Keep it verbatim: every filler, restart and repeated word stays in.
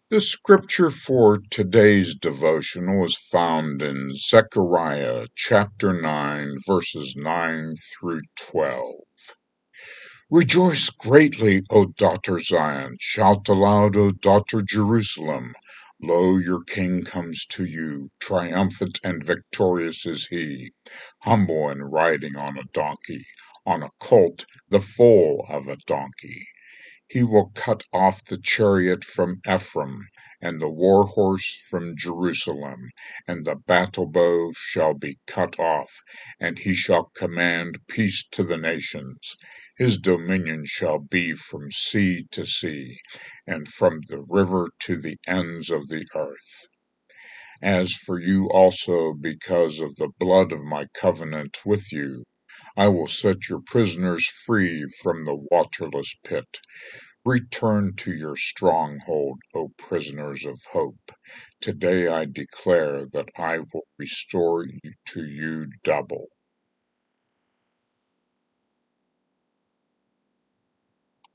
The scripture for today's devotional is found in Zechariah chapter nine, verses nine through twelve. Rejoice greatly, O daughter Zion. Shout aloud, O daughter Jerusalem. Lo, your king comes to you. Triumphant and victorious is he, humble and riding on a donkey, on a colt, the foal of a donkey. He will cut off the chariot from Ephraim, and the war horse from Jerusalem, and the battle bow shall be cut off, and he shall command peace to the nations. His dominion shall be from sea to sea, and from the river to the ends of the earth. As for you also, because of the blood of my covenant with you, I will set your prisoners free from the waterless pit. Return to your stronghold, O prisoners of hope. Today I declare that I will restore to you double.